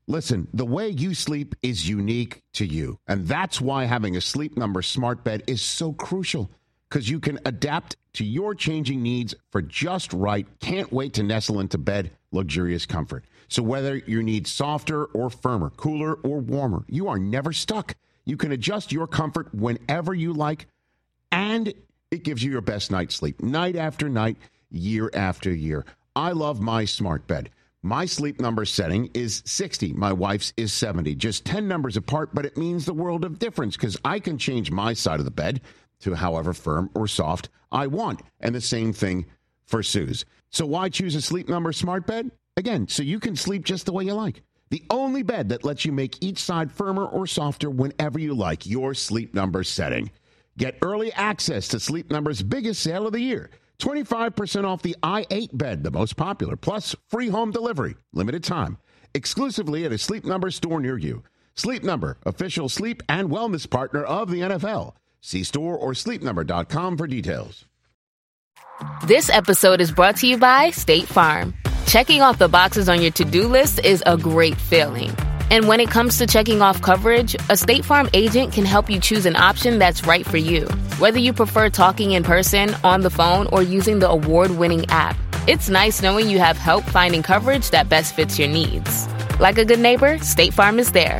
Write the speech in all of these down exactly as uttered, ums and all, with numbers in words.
Listen, the way you sleep is unique to you, and that's why having a Sleep Number smart bed is so crucial, because you can adapt to your changing needs for just right. Can't wait to nestle into bed, luxurious comfort. So whether you need softer or firmer, cooler or warmer, you are never stuck. You can adjust your comfort whenever you like, and it gives you your best night's sleep, night after night, year after year. I love my smart bed. My Sleep Number setting is sixty. My wife's is seventy. Just ten numbers apart, but it means the world of difference because I can change my side of the bed to however firm or soft I want. And the same thing for Sue's. So why choose a Sleep Number smart bed? Again, so you can sleep just the way you like. The only bed that lets you make each side firmer or softer whenever you like. Your Sleep Number setting. Get early access to Sleep Number's biggest sale of the year. twenty-five percent off the i eight bed, the most popular, plus free home delivery, limited time, exclusively at a Sleep Number store near you. Sleep Number, official sleep and wellness partner of the N F L. See store or sleep number dot com for details. This episode is brought to you by State Farm. Checking off the boxes on your to-do list is a great feeling. And when it comes to checking off coverage, a State Farm agent can help you choose an option that's right for you. Whether you prefer talking in person, on the phone, or using the award-winning app, it's nice knowing you have help finding coverage that best fits your needs. Like a good neighbor, State Farm is there.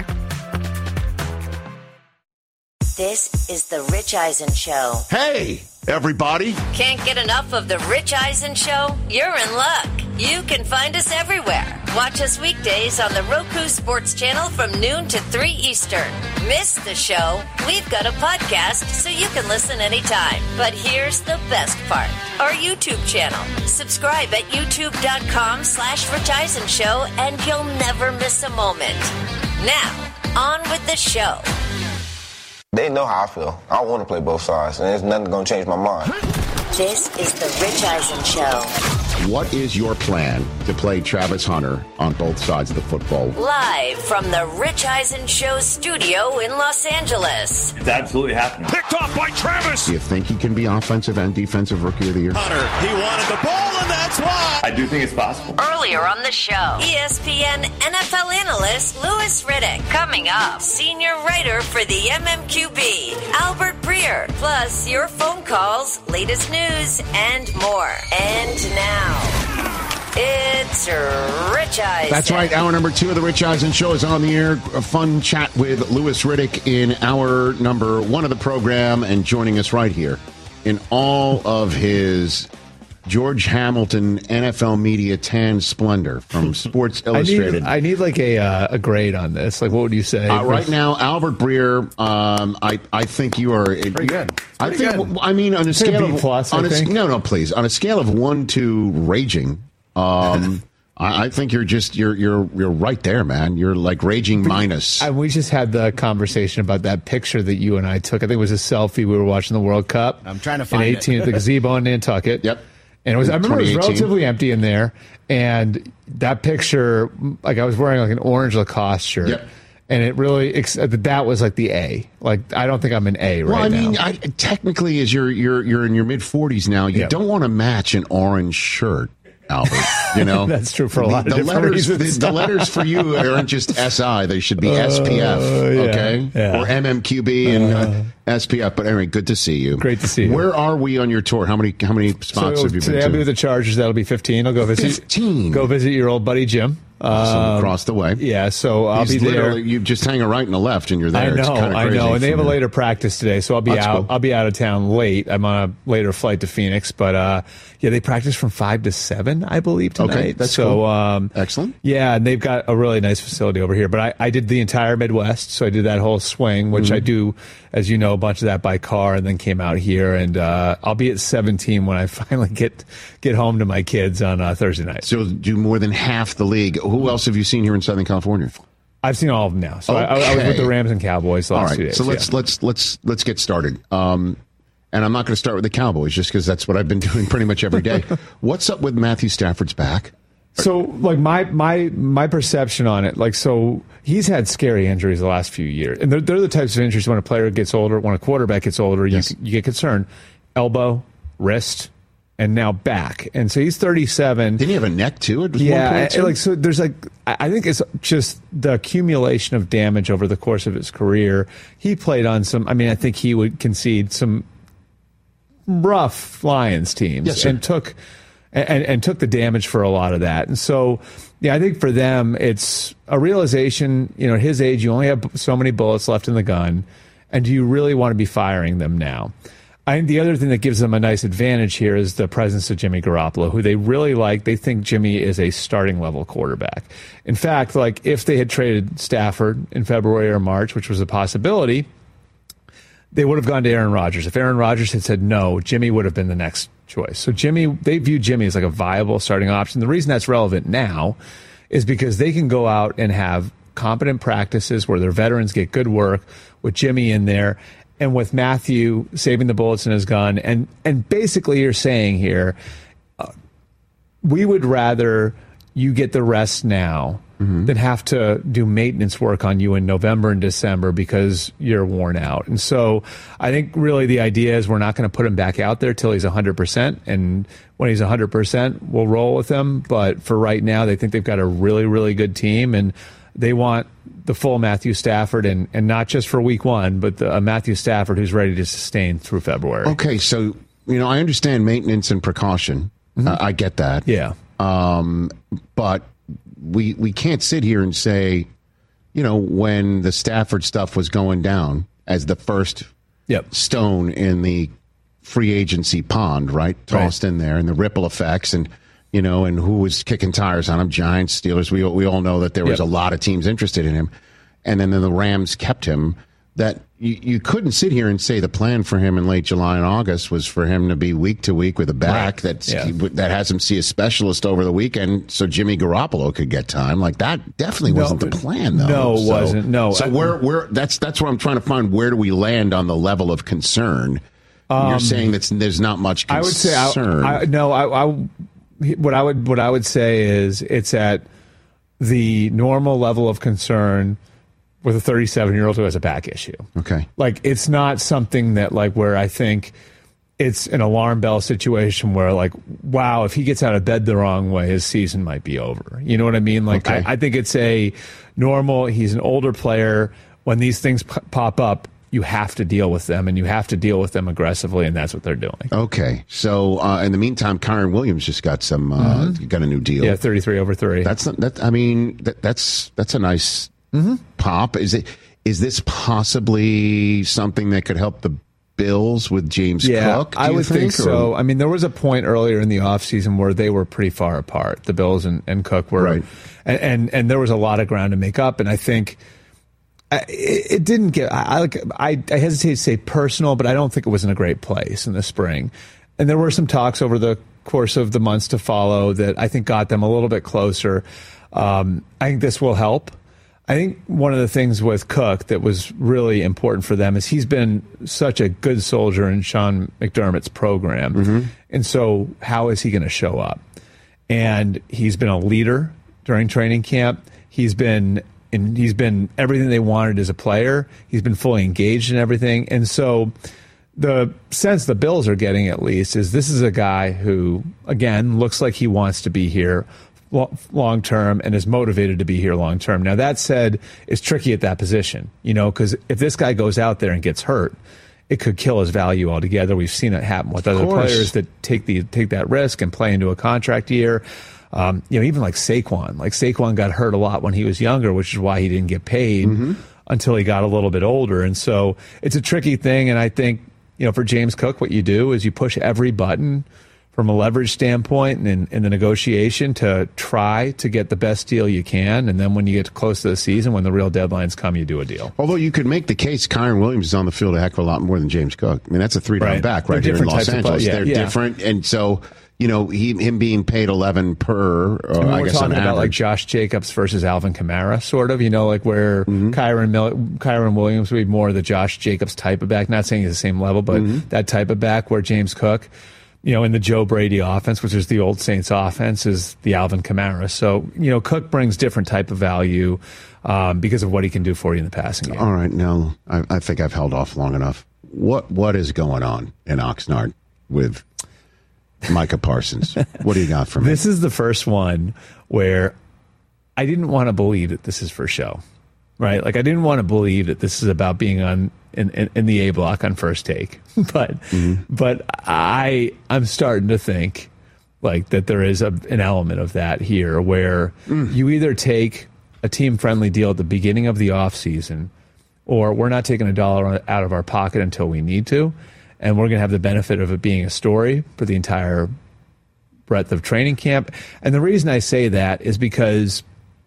This is The Rich Eisen Show. Hey, everybody. Can't get enough of The Rich Eisen Show? You're in luck. You can find us everywhere. Watch us weekdays on the Roku Sports Channel from noon to three Eastern. Miss the show? We've got a podcast so you can listen anytime. But here's the best part. Our YouTube channel. Subscribe at youtube.com slash Rich Eisen Show and you'll never miss a moment. Now, on with the show. They know how I feel. I want to play both sides, and there's nothing going to change my mind. This is The Rich Eisen Show. What is your plan to play Travis Hunter on both sides of the football? Live from The Rich Eisen Show studio in Los Angeles. It's absolutely happening. Picked off by Travis. Do you think he can be offensive and defensive rookie of the year? Hunter, he wanted the ball, and that's why. I do think it's possible. Earlier on the show, E S P N N F L analyst Louis Riddick. Coming up, senior writer for the M M Q B, Albert Breer. Plus, your phone calls, latest news, and more. And now, it's Rich Eisen. That's right. Hour number two of the Rich Eisen Show is on the air. A fun chat with Louis Riddick in hour number one of the program, and joining us right here in all of his George Hamilton N F L media tan splendor from Sports Illustrated. I need, I need like a uh, a grade on this. Like, what would you say? Uh, right now, Albert Breer, um, I I think you are pretty good. Pretty I think. good. I mean, on a scale B of plus, on I a, think. no, no, please. On a scale of one to raging, um, I, I think you're just you're you're you're right there, man. You're like raging minus. I, we just had the conversation about that picture that you and I took. I think it was a selfie. We were watching the World Cup. I'm trying to find in eighteen it. at the gazebo in Nantucket. Yep. And it was, I remember it was relatively empty in there. And that picture, like I was wearing like an orange Lacoste shirt. Yep. And it really, that was like the A. Like, I don't think I'm an A right now. Well, I mean, I, technically, as you're you're you're in your mid forties now, you Yep. don't want to match an orange shirt, Albert. You know, That's true for a lot the, of the different letters. reasons. The, the letters for you aren't just S I; they should be S P F, yeah, okay, yeah. or M M Q B and uh, S P F. But anyway, good to see you. Great to see you. Where are we on your tour? How many how many spots So have you today been I'll to? be with the Chargers. That'll be fifteen. I'll go visit. fifteen. Go visit your old buddy Jim. Awesome. Um, Across the way. Yeah, so I'll He's be there. literally- You just hang a right and a left, and you're there. I know, It's kind of I crazy know, and they have a from- later practice today, so I'll be That's out. cool. I'll be out of town late. I'm on a later flight to Phoenix, but uh, yeah, they practice from five to seven, I believe, tonight. Okay, that's so, cool. Um, Excellent. Yeah, and they've got a really nice facility over here. But I, I did the entire Midwest, so I did that whole swing, which Mm-hmm. I do, as you know, a bunch of that by car, and then came out here, and uh, I'll be at seventeen when I finally get get home to my kids on uh, Thursday night. So do more than half the league. Who else have you seen here in Southern California? I've seen all of them now. So I, I was Okay. with the Rams and Cowboys the last All right, two days. so let's yeah. let's let's let's get started. Um, and I'm not going to start with the Cowboys just because that's what I've been doing pretty much every day. What's up with Matthew Stafford's back? So, like my my my perception on it, like so, he's had scary injuries the last few years, and they're, they're the types of injuries when a player gets older, when a quarterback gets older, Yes. you you get concerned. Elbow, wrist, and now back. And so he's thirty-seven. Didn't he have a neck too? At yeah, one point too? like so. There's like I think it's just the accumulation of damage over the course of his career. He played on some. I mean, I think he would concede some rough Lions teams, yes, sir. and took and, and took the damage for a lot of that. And so, yeah, I think for them, it's a realization. You know, at his age, you only have so many bullets left in the gun, and do you really want to be firing them now? I think the other thing that gives them a nice advantage here is the presence of Jimmy Garoppolo, who they really like. They think Jimmy is a starting level quarterback. In fact, like if they had traded Stafford in February or March, which was a possibility, they would have gone to Aaron Rodgers. If Aaron Rodgers had said no, Jimmy would have been the next choice. So Jimmy, they view Jimmy as like a viable starting option. The reason that's relevant now is because they can go out and have competent practices where their veterans get good work with Jimmy in there. And with Matthew saving the bullets in his gun, and, and basically you're saying here, uh, we would rather you get the rest now mm-hmm. than have to do maintenance work on you in November and December because you're worn out. And so I think really the idea is we're not going to put him back out there till he's one hundred percent. And when he's one hundred percent, we'll roll with him. But for right now, they think they've got a really, really good team, and they want the full Matthew Stafford, and, and not just for week one, but the, uh, Matthew Stafford who's ready to sustain through February. Okay, so, you know, I understand maintenance and precaution. Mm-hmm. Uh, I get that. Yeah. Um, but we we can't sit here and say, you know, when the Stafford stuff was going down as the first yep. stone in the free agency pond, right? Tossed right. in there, and the ripple effects, and you know, and who was kicking tires on him? Giants, Steelers. We we all know that there was yep. a lot of teams interested in him, and then, then the Rams kept him. That you, you couldn't sit here and say the plan for him in late July and August was for him to be week to week with a back right. that yeah. that has him see a specialist over the weekend, so Jimmy Garoppolo could get time. Like that definitely no, wasn't the plan, though. No, it so, wasn't. No. So we're we're that's that's what I'm trying to find. Where do we land on the level of concern? Um, You're saying that there's not much concern. I would say I, I, no. I. I What I would what I would say is it's at the normal level of concern with a thirty-seven-year-old who has a back issue. Okay. Like it's not something that like where I think it's an alarm bell situation where like, wow, if he gets out of bed the wrong way, his season might be over. You know what I mean? Like okay. I, I think it's a normal, he's an older player. When these things p- pop up, you have to deal with them, and you have to deal with them aggressively, and that's what they're doing. Okay. So uh, in the meantime, Kyren Williams just got some uh, mm-hmm. got a new deal. Yeah, thirty-three over three. That's not, that. I mean, that, that's that's a nice mm-hmm. pop. Is it? Is this possibly something that could help the Bills with James yeah, Cook? I would think, think so. Or? I mean, there was a point earlier in the offseason where they were pretty far apart. The Bills and, and Cook were, right. and, and and there was a lot of ground to make up. And I think. It, it didn't get. I, I I hesitate to say personal, but I don't think it was in a great place in the spring. And there were some talks over the course of the months to follow that I think got them a little bit closer. Um, I think this will help. I think one of the things with Cook that was really important for them is he's been such a good soldier in Sean McDermott's program, mm-hmm. and so how is he going to show up? And he's been a leader during training camp. He's been. And he's been everything they wanted as a player. He's been fully engaged in everything. And so the sense the Bills are getting, at least, is this is a guy who, again, looks like he wants to be here long term and is motivated to be here long term. Now, that said, it's tricky at that position, you know, because if this guy goes out there and gets hurt, it could kill his value altogether. We've seen it happen with other players that take the take that risk and play into a contract year. Um, you know, even like Saquon. Like Saquon got hurt a lot when he was younger, which is why he didn't get paid mm-hmm. until he got a little bit older. And so it's a tricky thing. And I think, you know, for James Cook, what you do is you push every button from a leverage standpoint and in, in the negotiation to try to get the best deal you can. And then when you get close to the season, when the real deadlines come, you do a deal. Although you could make the case Kyren Williams is on the field a heck of a lot more than James Cook. I mean, that's a three-down right. back right They're here in Los Angeles. Yeah, They're yeah. different. And so... You know, he, him being paid eleven per, or I mean, I we're guess talking on about average. like Josh Jacobs versus Alvin Kamara, sort of. You know, like where mm-hmm. Kyren Mil- Kyren Williams would be more the Josh Jacobs type of back. Not saying he's the same level, but mm-hmm. that type of back. Where James Cook, you know, in the Joe Brady offense, which is the old Saints offense, is the Alvin Kamara. So you know, Cook brings different type of value um, because of what he can do for you in the passing game. All right, now I, I think I've held off long enough. What what is going on in Oxnard with Micah Parsons. What do you got for me? This is the first one where I didn't want to believe that this is for show, right? Like I didn't want to believe that this is about being on in, in, in the A block on First Take, but mm-hmm. but I I'm starting to think like that there is a, an element of that here where mm. you either take a team friendly deal at the beginning of the offseason, or we're not taking a dollar out of our pocket until we need to, and we're going to have the benefit of it being a story for the entire breadth of training camp. And the reason I say that is because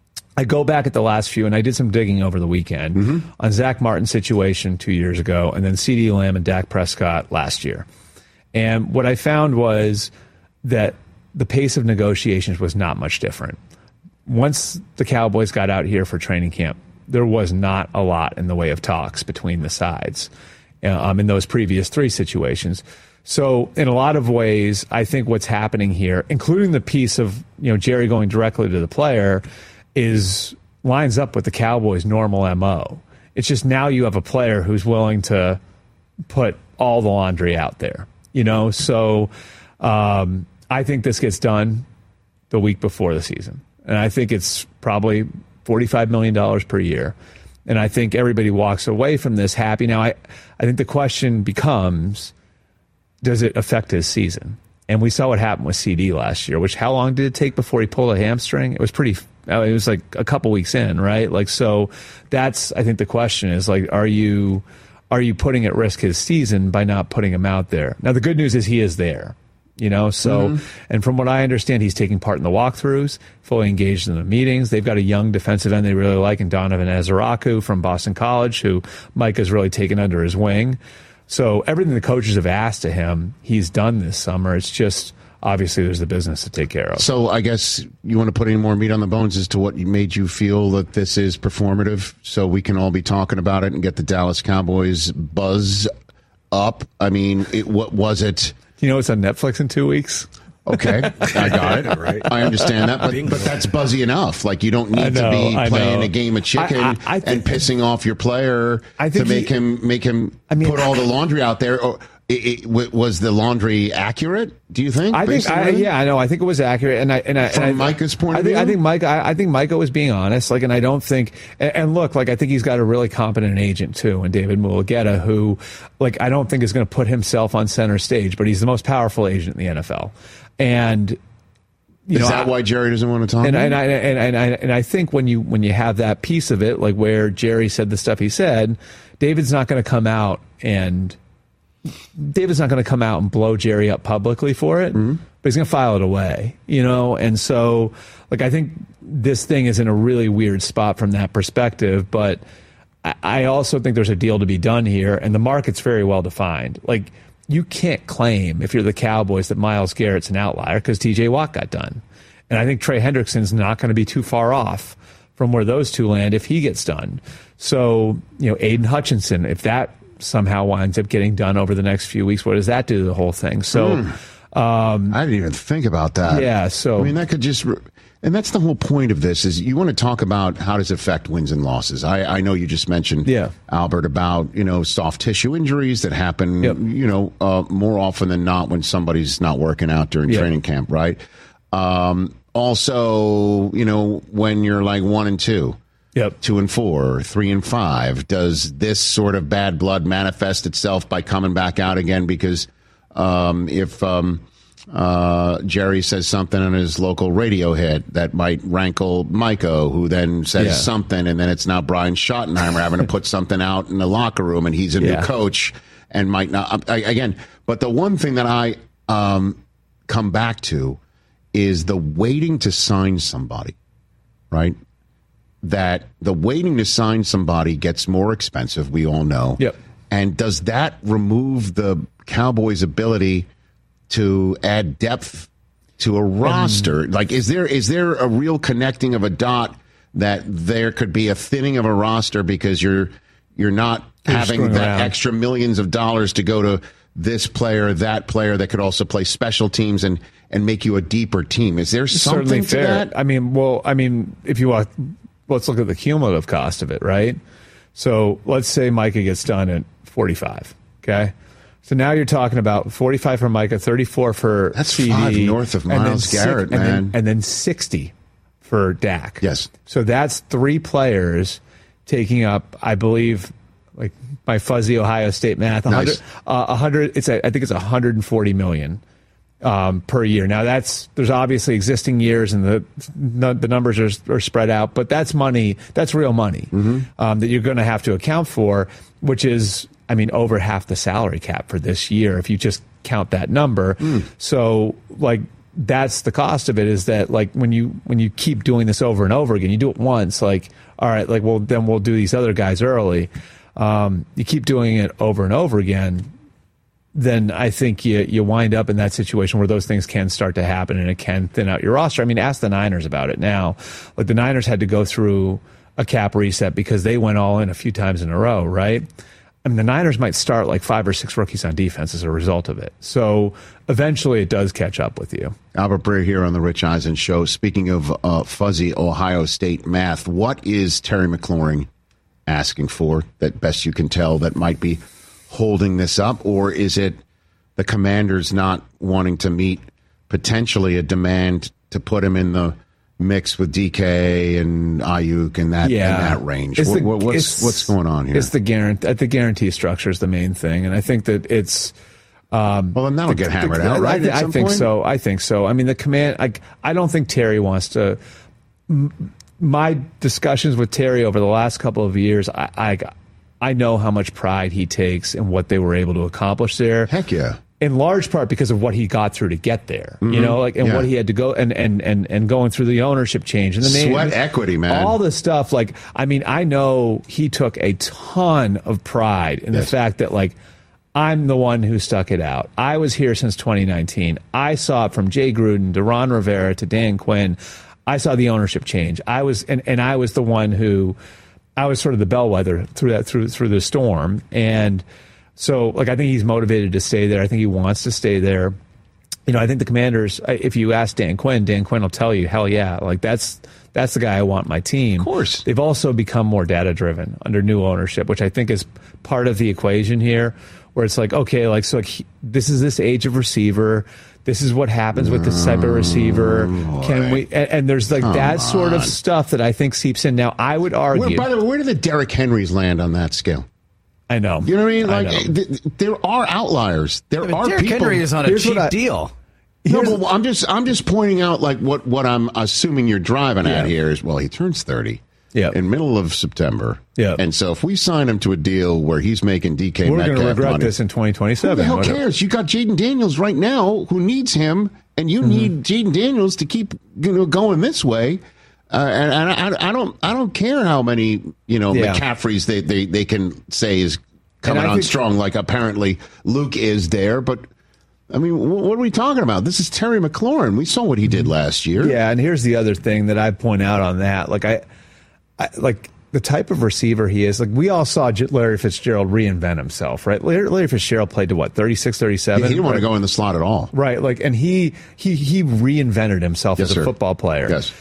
I go back at the last few, and I did some digging over the weekend mm-hmm. on Zach Martin's situation two years ago, and then CeeDee Lamb and Dak Prescott last year. And what I found was that the pace of negotiations was not much different. Once the Cowboys got out here for training camp, there was not a lot in the way of talks between the sides um, in those previous three situations. So in a lot of ways, I think what's happening here, including the piece of you know Jerry going directly to the player, is lines up with the Cowboys' normal M O. It's just now you have a player who's willing to put all the laundry out there, you know? So um, I think this gets done the week before the season. And I think it's probably forty-five million dollars per year. And I think everybody walks away from this happy. Now, I, I think the question becomes, does it affect his season? And we saw what happened with CeeDee last year, which how long did it take before he pulled a hamstring? It was pretty, it was like a couple weeks in, right? Like, so that's, I think the question is like, are you, are you putting at risk his season by not putting him out there? Now, the good news is he is there, you know, so, mm-hmm. and from what I understand, he's taking part in the walkthroughs, fully engaged in the meetings. They've got a young defensive end they really like in Donovan Ezeraku from Boston College, who Mike has really taken under his wing. So everything the coaches have asked of him, he's done this summer. It's just, obviously, there's the business to take care of. So I guess you want to put any more meat on the bones as to what made you feel that this is performative, so we can all be talking about it and get the Dallas Cowboys buzz up. I mean, it, what was it? You know, it's on Netflix in two weeks. Okay, I got it. Right. I understand that, but, but that's buzzy enough. Like, you don't need know, to be playing a game of chicken I, I, I and pissing off your player to make he, him make him I mean, put all the laundry out there. Or, It, it, was the laundry accurate? Do you think? I think, I, yeah, I know. I think it was accurate, and I and I from and I, Micah's point I of think, view. I think Mike. I, I think Micah was being honest. Like, and I don't think. And, and look, like I think he's got a really competent agent too, and David Mulugheta, who, like, I don't think is going to put himself on center stage, but he's the most powerful agent in the N F L, and. You Is know, that I, why Jerry doesn't want to talk? And, to and, I, and, and, I, and I think when you when you have that piece of it, like where Jerry said the stuff he said, David's not going to come out and David's not going to come out and blow Jerry up publicly for it, mm-hmm. but he's going to file it away, you know. And so, like, I think this thing is in a really weird spot from that perspective. But I, I also think there's a deal to be done here, and the market's very well defined. Like, you can't claim, if you're the Cowboys, that Myles Garrett's an outlier because T J Watt got done. And I think Trey Hendrickson's not going to be too far off from where those two land if he gets done. So, you know, Aiden Hutchinson, if that somehow winds up getting done over the next few weeks, what does that do to the whole thing? So, mm. um, I didn't even think about that. Yeah, so. I mean, that could just. Re- And that's the whole point of this is you want to talk about how does it affect wins and losses. I, I know you just mentioned, yeah. Albert, about, you know, soft tissue injuries that happen, yep. you know, uh, more often than not when somebody's not working out during yep. training camp, right? Um, also, you know, when you're like one and two, yep. two and four, three and five, does this sort of bad blood manifest itself by coming back out again? Because um, if... Um, Uh, Jerry says something on his local radio hit that might rankle Micah, who then says yeah. something, and then it's now Brian Schottenheimer having to put something out in the locker room, and he's a yeah. new coach and might not. I, again, but the one thing that I um, come back to is the waiting to sign somebody, right? That the waiting to sign somebody gets more expensive, we all know. Yep. And does that remove the Cowboys' ability to add depth to a roster? Um, like, is there is there a real connecting of a dot that there could be a thinning of a roster because you're you're not having that around. extra millions of dollars to go to this player, that player that could also play special teams and, and make you a deeper team? Is there something to fair. that? I mean, well, I mean, if you want, let's look at the cumulative cost of it, right? So let's say Micah gets done at forty-five, okay? So now you're talking about forty-five for Micah, thirty-four for That's C D, five north of Myles Garrett, six, and man. Then, and then sixty for Dak. Yes. So that's three players taking up, I believe, like my fuzzy Ohio State math, one hundred, Nice. uh, one hundred. It's a, I think it's one hundred forty million um, per year. Now that's there's obviously existing years and the the numbers are, are spread out, but that's money. That's real money Mm-hmm. um, that you're going to have to account for, which is, I mean, over half the salary cap for this year if you just count that number. Mm. So like. That's the cost of it, is that like when you when you keep doing this over and over again, you do it once, like, all right, like, well, then we'll do these other guys early. Um, you keep doing it over and over again, then I think you you wind up in that situation where those things can start to happen and it can thin out your roster. I mean, ask the Niners about it now. Like the Niners had to go through a cap reset because they went all in a few times in a row, right? I mean, the Niners might start like five or six rookies on defense as a result of it. So eventually it does catch up with you. Albert Breer here on the Rich Eisen Show. Speaking of uh, fuzzy Ohio State math, what is Terry McLaurin asking for that best you can tell that might be holding this up? Or is it the Commanders not wanting to meet potentially a demand to put him in the mix with D K and Ayuk and that Yeah. in that range? It's What, the- what- what's it's- what's going on here? It's the guarantee. The guarantee structure is the main thing, and I think that it's. Um, well, then that'll the- get hammered the- out, right? I, at I some think point? so. I think so. I mean, the command. I, I don't think Terry wants to. M- my discussions with Terry over the last couple of years, I, I, I know how much pride he takes in what they were able to accomplish there. Heck yeah. In large part because of what he got through to get there, Mm-hmm. you know, like, and Yeah. what he had to go and, and, and, and going through the ownership change and the name, Sweat equity, man. all the stuff. Like, I mean, I know he took a ton of pride in Yes. the fact that, like, I'm the one who stuck it out. I was here since twenty nineteen. I saw it from Jay Gruden to Ron Rivera to Dan Quinn. I saw the ownership change. I was, and, and I was the one who, I was sort of the bellwether through that, through, through the storm. And, So, like, I think he's motivated to stay there. I think he wants to stay there. You know, I think the Commanders, if you ask Dan Quinn, Dan Quinn will tell you, hell yeah, like, that's that's the guy I want my team. Of course. They've also become more data-driven under new ownership, which I think is part of the equation here, where it's like, okay, like, so like, he, this is this age of receiver. This is what happens with this type of receiver. Oh, Can we? And, and there's like Come that sort of on. stuff that I think seeps in. Now, I would argue. Where, by the way, where do the Derrick Henrys land on that scale? I know. You know what I mean? I Like, know. th- th- there are outliers. There Yeah, but are Derrick people. Henry is on a Here's cheap what I- deal. No, Here's- but I'm just I'm just pointing out like what, what I'm assuming you're driving at Yeah. here is, well, he turns thirty Yeah. in middle of September. Yeah. And so if we sign him to a deal where he's making D K We're Metcalf going to regret money, this in twenty twenty-seven. who the hell Whatever. cares? You got Jaden Daniels right now who needs him, and you Mm-hmm. need Jaden Daniels to keep you know going this way. Uh, and and I, I don't I don't care how many you know Yeah. McCaffreys they, they, they can say is coming I on think- strong, like apparently Luke is there, but. I mean, wh- what are we talking about? This is Terry McLaurin. We saw what he did last year. Yeah, and here's the other thing that I point out on that. Like I, I like the type of receiver he is. Like we all saw J- Larry Fitzgerald reinvent himself, right? Larry, Larry Fitzgerald played to what, thirty-six, thirty-seven? He didn't want to Right. go in the slot at all. Right, like, and he he he reinvented himself Yes, as a sir. football player. Yes.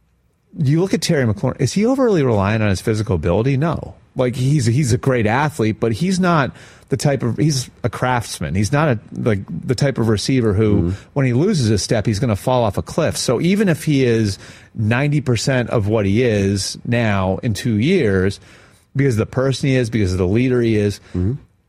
You look at Terry McLaurin. Is he overly reliant on his physical ability? No. Like he's he's a great athlete, but he's not the type of he's a craftsman. He's not a like the type of receiver who, Mm-hmm. when he loses a step, he's going to fall off a cliff. So even if he is ninety percent of what he is now in two years, because of the person he is, because of the leader he is, Mm-hmm.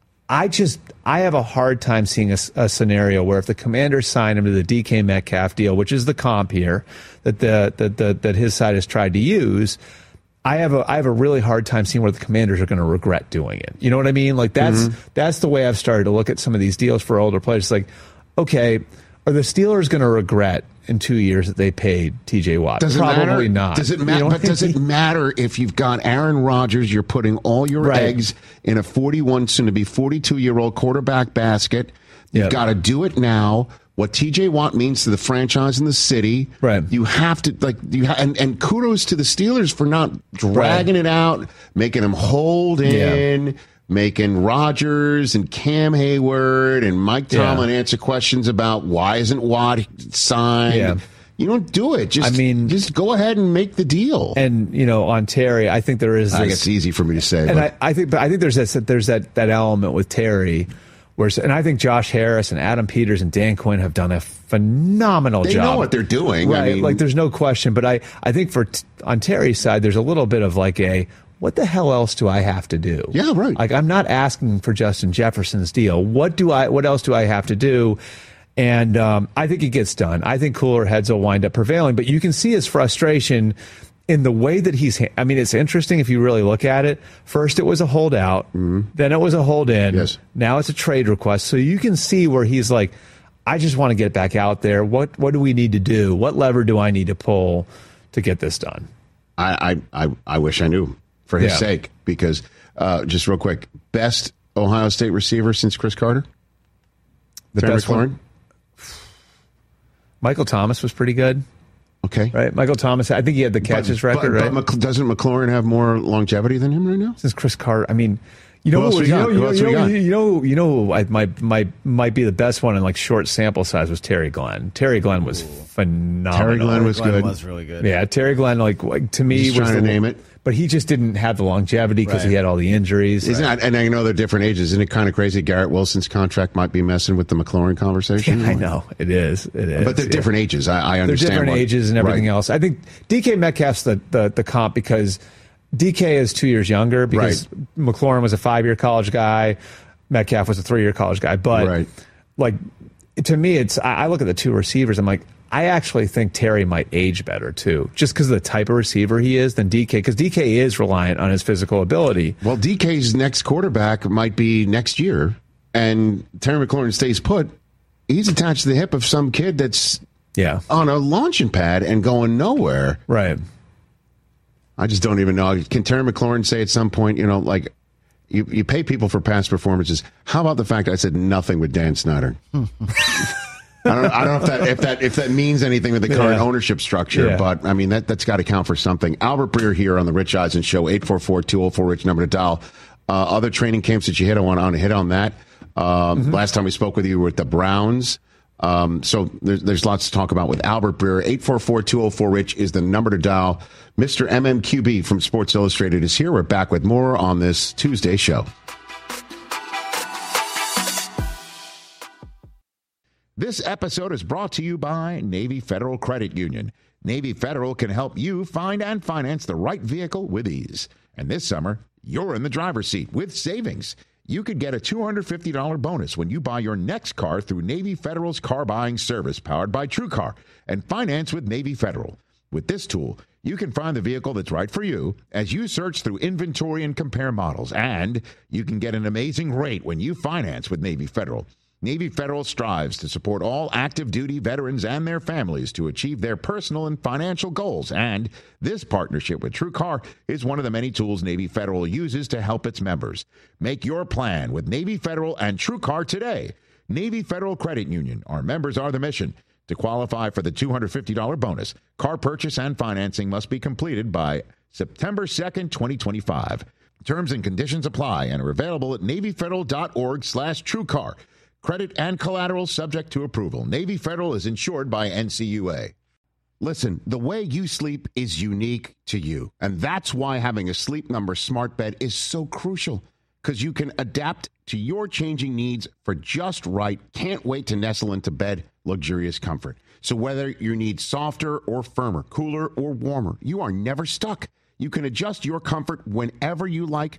I just I have a hard time seeing a, a scenario where if the Commanders sign him to the D K Metcalf deal, which is the comp here that the that the, that his side has tried to use, I have a I have a really hard time seeing where the Commanders are going to regret doing it. You know what I mean? Like that's Mm-hmm. that's the way I've started to look at some of these deals for older players. It's like, okay, are the Steelers going to regret in two years that they paid T J Watt? Does it Probably matter? not. Does it You matter? know? But does it matter if you've got Aaron Rodgers? You're putting all your Right. eggs in a forty-one, soon to be forty-two year old quarterback basket. You've Yep. got to do it now. What T J Watt means to the franchise and the city, Right. You have to like you ha- and and kudos to the Steelers for not dragging Right. it out, making him hold in. Making Rodgers and Cam Hayward and Mike Yeah. Tomlin answer questions about why isn't Watt signed. Yeah. You don't do it. Just, I mean- just go ahead and make the deal. And you know, on Terry, I think there is. I this, guess it's easy for me to say. And but I, I think, but I think there's that there's that that element with Terry, Whereas, and I think Josh Harris and Adam Peters and Dan Quinn have done a phenomenal they job. They know what they're doing. Right. I mean, like, there's no question. But I, I think for t- on Terry's side, there's a little bit of like a, what the hell else do I have to do? Yeah, right. Like, I'm not asking for Justin Jefferson's deal. What do I, what else do I have to do? And um, I think it gets done. I think cooler heads will wind up prevailing. But you can see his frustration in the way that he's, I mean, it's interesting if you really look at it. First, it was a holdout. Mm-hmm. Then it was a hold in. Yes. Now it's a trade request. So you can see where he's like, I just want to get back out there. What what do we need to do? What lever do I need to pull to get this done? I I, I, I wish I knew for his Yeah. sake, because uh, just real quick, best Ohio State receiver since Chris Carter? The Terry best McLaurin? one? Michael Thomas was pretty good. Okay. Right, Michael Thomas. I think he had the catches but, record, but, right? But Mc, doesn't McLaurin have more longevity than him right now? Since Chris Carter, I mean, you know, Who else who, we you got? know, Who you know, else you we know, got? you know, you know, I might might might be the best one in like short sample size was Terry Glenn. Terry Glenn was phenomenal. Terry Glenn was Glenn good. was really good. Yeah, Terry Glenn, like, like to me, Just was trying the, to name it. but he just didn't have the longevity because Right. he had all the injuries. Isn't that, and I know they're different ages. Isn't it kind of crazy? Garrett Wilson's contract might be messing with the McLaurin conversation. Yeah, I know it is. It is. But they're yeah. different ages. I, I They're understand. different what- ages and everything right. else. I think D K Metcalf's the, the, the comp because D K is two years younger because Right. McLaurin was a five-year college guy. Metcalf was a three-year college guy. But, Right. like, to me, it's I I look at the two receivers. I'm like, I actually think Terry might age better, too, just because of the type of receiver he is than D K, because D K is reliant on his physical ability. Well, D K's next quarterback might be next year, and Terry McLaurin stays put. He's attached to the hip of some kid that's Yeah. on a launching pad and going nowhere. Right. I just don't even know. Can Terry McLaurin say at some point, you know, like, you, you pay people for past performances. How about the fact I said nothing with Dan Snyder? I don't, I don't know if that if that if that means anything with the current Yeah. ownership structure, Yeah. but I mean that that's got to count for something. Albert Breer here on the Rich Eisen Show, eight four four, two oh four, Rich, number to dial. Uh, other training camps that you hit, I want to hit on that. Um, Mm-hmm. Last time we spoke with you, we were at the Browns. Um, so there's, there's lots to talk about with Albert Breer. eight four four, two oh four, Rich is the number to dial. Mister M M Q B from Sports Illustrated is here. We're back with more on this Tuesday show. This episode is brought to you by Navy Federal Credit Union. Navy Federal can help you find and finance the right vehicle with ease. And this summer, you're in the driver's seat with savings. You could get a two hundred fifty dollars bonus when you buy your next car through Navy Federal's car buying service powered by TrueCar and finance with Navy Federal. With this tool, you can find the vehicle that's right for you as you search through inventory and compare models. And you can get an amazing rate when you finance with Navy Federal. Navy Federal strives to support all active duty veterans and their families to achieve their personal and financial goals. And this partnership with TrueCar is one of the many tools Navy Federal uses to help its members. Make your plan with Navy Federal and TrueCar today. Navy Federal Credit Union. Our members are the mission. To qualify for the two hundred fifty dollars bonus, car purchase and financing must be completed by September second, twenty twenty-five. Terms and conditions apply and are available at NavyFederal.org slash TrueCar. Credit and collateral subject to approval. Navy Federal is insured by N C U A. Listen, the way you sleep is unique to you. And that's why having a Sleep Number smart bed is so crucial. Because you can adapt to your changing needs for just right. Can't wait to nestle into bed, luxurious comfort. So whether you need softer or firmer, cooler or warmer, you are never stuck. You can adjust your comfort whenever you like.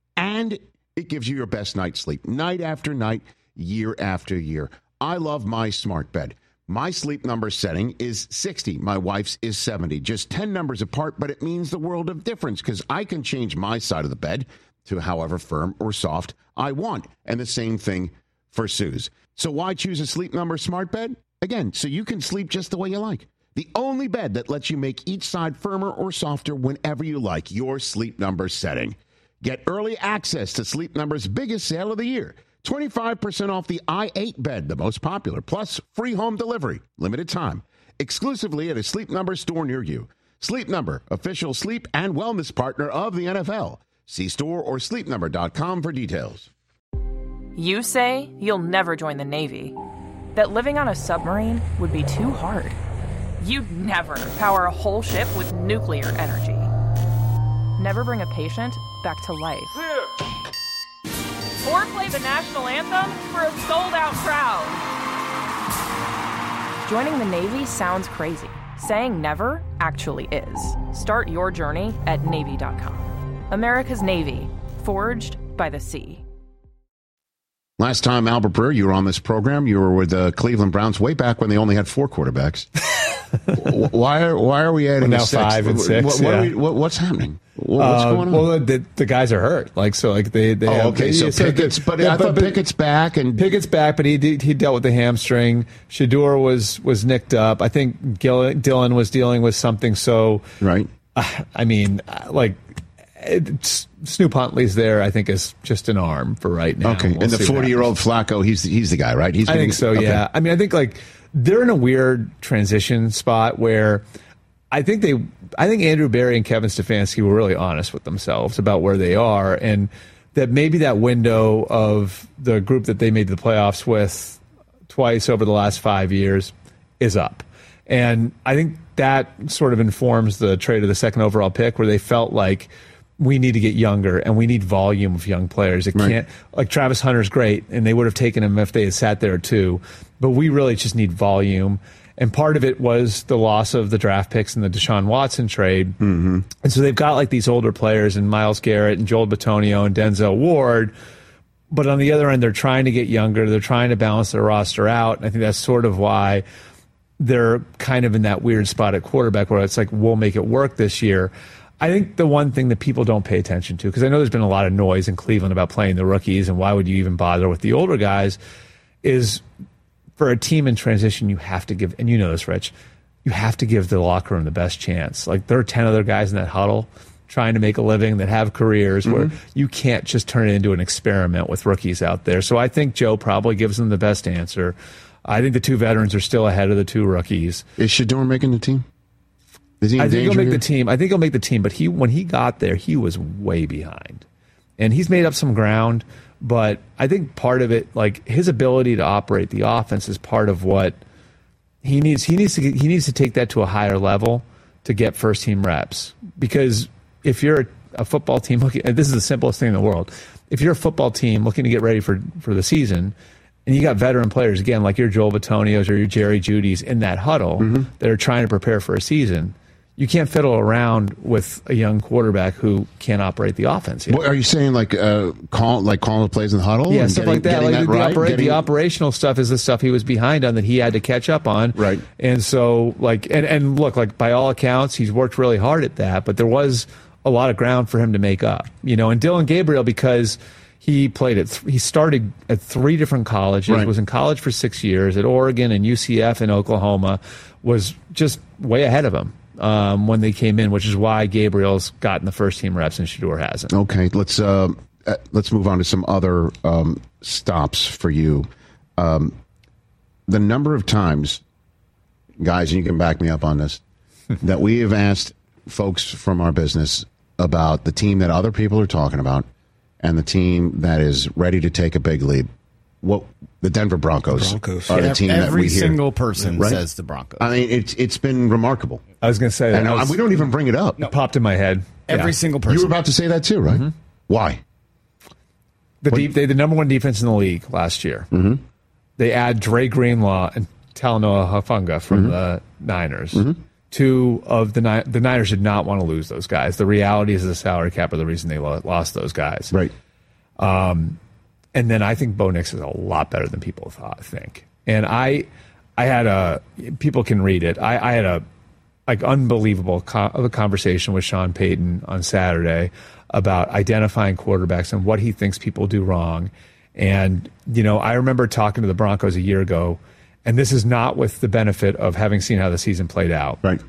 And it gives you your best night's sleep, night after night, year after year. I love my smart bed. My Sleep Number setting is sixty. My wife's is seventy. Just ten numbers apart, but it means the world of difference because I can change my side of the bed to however firm or soft I want. And the same thing for Sue's. So why choose a Sleep Number smart bed? Again, so you can sleep just the way you like. The only bed that lets you make each side firmer or softer whenever you like. Your Sleep Number setting. Get early access to Sleep Number's biggest sale of the year. twenty-five percent off the i eight bed, the most popular, plus free home delivery, limited time, exclusively at a Sleep Number store near you. Sleep Number, official sleep and wellness partner of the N F L. See store or sleep number dot com for details. You say you'll never join the Navy, that living on a submarine would be too hard. You'd never power a whole ship with nuclear energy. Never bring a patient back to life. or play the national anthem for a sold-out crowd. Joining the Navy sounds crazy. Saying never actually is. Start your journey at Navy dot com. America's Navy, forged by the sea. Last time, Albert Breer, you were on this program. You were with the Cleveland Browns way back when they only had four quarterbacks. why are Why are we adding now a sixth? five and six? What, what yeah. are we, what, what's happening? What's uh, going on? Well, the, the guys are hurt. Like so, like they. they oh, have, okay. They, So so Pickett's, but yeah, I thought but, Pickett's back and Pickett's back, but he did, he dealt with the hamstring. Shador was was nicked up. I think Gil, Dillon was dealing with something. So right. Uh, I mean, like. It's, Snoop Huntley's there, I think, is just an arm for right now. Okay, we'll and the forty-year-old Flacco, he's he's the guy, right? He's I gonna, think so, okay. yeah. I mean, I think, like, they're in a weird transition spot where I think they, I think Andrew Berry and Kevin Stefanski were really honest with themselves about where they are, and that maybe that window of the group that they made the playoffs with twice over the last five years is up. And I think that sort of informs the trade of the second overall pick, where they felt like we need to get younger and we need volume of young players. It right. can't, like Travis Hunter's great, and they would have taken him if they had sat there too. But we really just need volume. And part of it was the loss of the draft picks in the Deshaun Watson trade. Mm-hmm. And so they've got like these older players and Myles Garrett and Joel Bitonio and Denzel Ward. But on the other end, they're trying to get younger. They're trying to balance their roster out. And I think that's sort of why they're kind of in that weird spot at quarterback where it's like, we'll make it work this year. I think the one thing that people don't pay attention to, because I know there's been a lot of noise in Cleveland about playing the rookies and why would you even bother with the older guys, is for a team in transition, you have to give, and you know this, Rich, you have to give the locker room the best chance. Like, there are ten other guys in that huddle trying to make a living that have careers mm-hmm. where you can't just turn it into an experiment with rookies out there. So I think Joe probably gives them the best answer. I think the two veterans are still ahead of the two rookies. Is Shador making the team? Is he in I think he'll danger make here? the team. I think he'll make the team, but he when he got there, he was way behind. And he's made up some ground, but I think part of it, like his ability to operate the offense, is part of what he needs. He needs to get, he needs to take that to a higher level to get first team reps. Because if you're a, a football team looking, and this is the simplest thing in the world, if you're a football team looking to get ready for, for the season, and you got veteran players, again, like your Joel Bitonios or your Jerry Jeudy's in that huddle mm-hmm. that are trying to prepare for a season, you can't fiddle around with a young quarterback who can't operate the offense yet. What, are you saying like uh, call like calling the plays in the huddle? Yeah, and stuff getting, like that. Like that the, right? opera- getting... the operational stuff is the stuff he was behind on that he had to catch up on. Right. And so, like, and, and look, like by all accounts, he's worked really hard at that, but there was a lot of ground for him to make up. You know, and Dylan Gabriel, because he played at, th- he started at three different colleges, right. was in college for six years at Oregon and U C F and Oklahoma, was just way ahead of him. Um, when they came in, which is why Gabriel's gotten the first team reps and Shador hasn't. Okay, let's uh, let's move on to some other um, stops for you. Um, the number of times, guys, and you can back me up on this, that we have asked folks from our business about the team that other people are talking about and the team that is ready to take a big leap. What the Denver Broncos, Broncos. are Yeah, the team every that we hear. single person right? says the Broncos. I mean, it's it's been remarkable. I was going to say that. And was, we don't even bring it up. It popped in my head. Every Yeah. single person. You were about to say that too, right? Mm-hmm. Why? The deep, they the number one defense in the league last year. Mm-hmm. They add Dre Greenlaw and Talanoa Hufanga from mm-hmm. the Niners. Mm-hmm. Two of the Ni- the Niners did not want to lose those guys. The realities of the salary cap are the reason they lo- lost those guys. Right. Um, and then I think Bo Nix is a lot better than people thought, think. And I, I had a people can read it. I, I had a like unbelievable co- of a conversation with Sean Payton on Saturday about identifying quarterbacks and what he thinks people do wrong. And you know, I remember talking to the Broncos a year ago, and this is not with the benefit of having seen how the season played out. Right.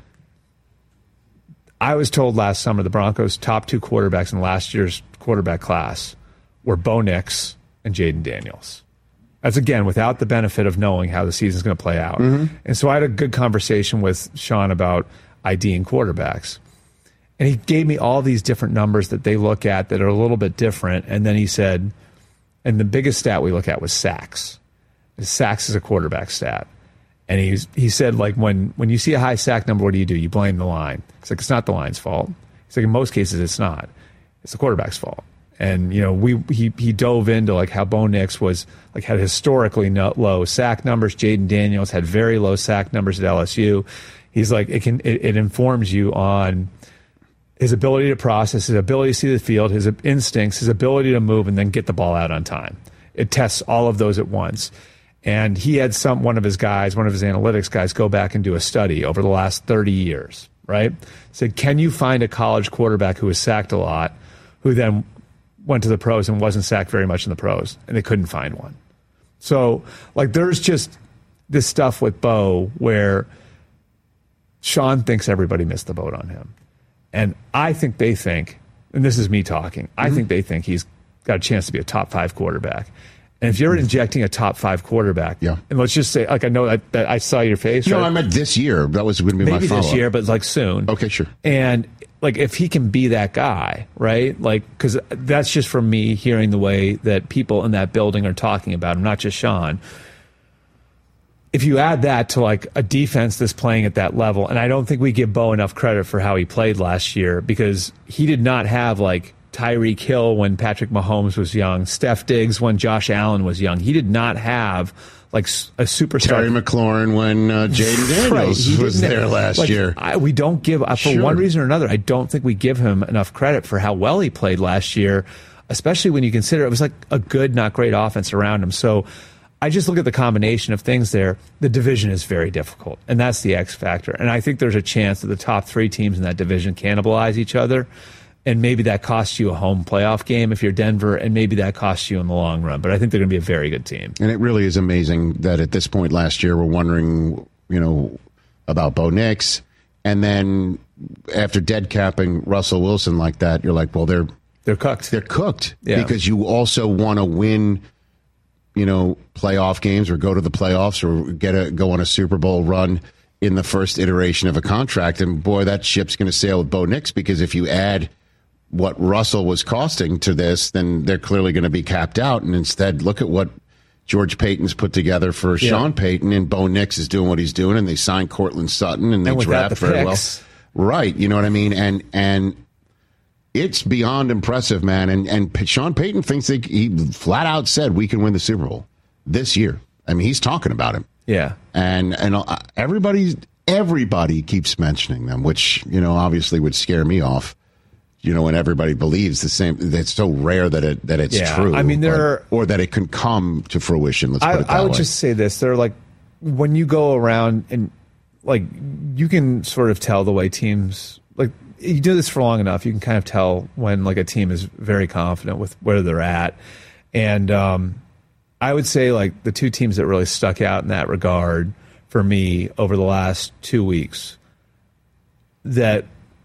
I was told last summer the Broncos' top two quarterbacks in last year's quarterback class were Bo Nix and Jaden Daniels. That's, again, without the benefit of knowing how the season's going to play out. Mm-hmm. And so I had a good conversation with Sean about IDing quarterbacks. And he gave me all these different numbers that they look at that are a little bit different. And then he said, and the biggest stat we look at was sacks. Sacks is a quarterback stat. And he, he said, like, when, when you see a high sack number, what do you do? You blame the line. It's like, it's not the line's fault. It's like, in most cases, it's not. It's the quarterback's fault. And, you know, we he he dove into like how Bo Nix was like had historically no, low sack numbers. Jaden Daniels had very low sack numbers at L S U. He's like, it can it, it informs you on his ability to process, his ability to see the field, his instincts, his ability to move and then get the ball out on time. It tests all of those at once. And he had some one of his guys, one of his analytics guys, go back and do a study over the last thirty years, right? Said, can you find a college quarterback who was sacked a lot, who then went to the pros and wasn't sacked very much in the pros? And they couldn't find one. So, like, there's just this stuff with Bo where Sean thinks everybody missed the boat on him. And I think they think, and this is me talking, I mm-hmm. think they think he's got a chance to be a top five quarterback. And if you're injecting a top five quarterback, yeah. and let's just say, like, I know that, that I saw your face. No, right? I meant this year. That was going to be Maybe my follow-up. this year, but like soon. Okay, sure. And like, if he can be that guy, right? Like, because that's just from me hearing the way that people in that building are talking about him, not just Sean. If you add that to like a defense that's playing at that level, and I don't think we give Bo enough credit for how he played last year, because he did not have like Tyreek Hill when Patrick Mahomes was young, Steph Diggs when Josh Allen was young. He did not have like a superstar. Terry McLaurin when uh, Jaden Daniels right. was there last like, year. I, we don't give, uh, for sure. one reason or another, I don't think we give him enough credit for how well he played last year, especially when you consider it was like a good, not great offense around him. So I just look at the combination of things there. The division is very difficult, and that's the X factor. And I think there's a chance that the top three teams in that division cannibalize each other. And maybe that costs you a home playoff game if you're Denver, and maybe that costs you in the long run. But I think they're going to be a very good team. And it really is amazing that at this point last year, we're wondering, you know, about Bo Nix. And then after dead capping Russell Wilson like that, you're like, well, they're they're cooked. They're cooked yeah. because you also want to win, you know, playoff games or go to the playoffs or get a go on a Super Bowl run in the first iteration of a contract. And boy, that ship's going to sail with Bo Nix, because if you add what Russell was costing to this, then they're clearly going to be capped out. And instead, look at what George Payton's put together for yeah. Sean Payton, and Bo Nix is doing what he's doing, and they signed Cortland Sutton, and they and draft the very picks. well. Right, you know what I mean? And and it's beyond impressive, man. And and Sean Payton thinks they, he flat out said we can win the Super Bowl this year. I mean, he's talking about him. Yeah. And and everybody everybody keeps mentioning them, which, you know, obviously would scare me off. You know, when everybody believes the same, it's so rare that it that it's yeah. true. I mean, there but, are, or that it can come to fruition. Let's I, put it that I would way. just say this: they're like, when you go around and like, you can sort of tell the way teams like you do this for long enough. You can kind of tell when like a team is very confident with where they're at, and um, I would say like the two teams that really stuck out in that regard for me over the last two weeks that.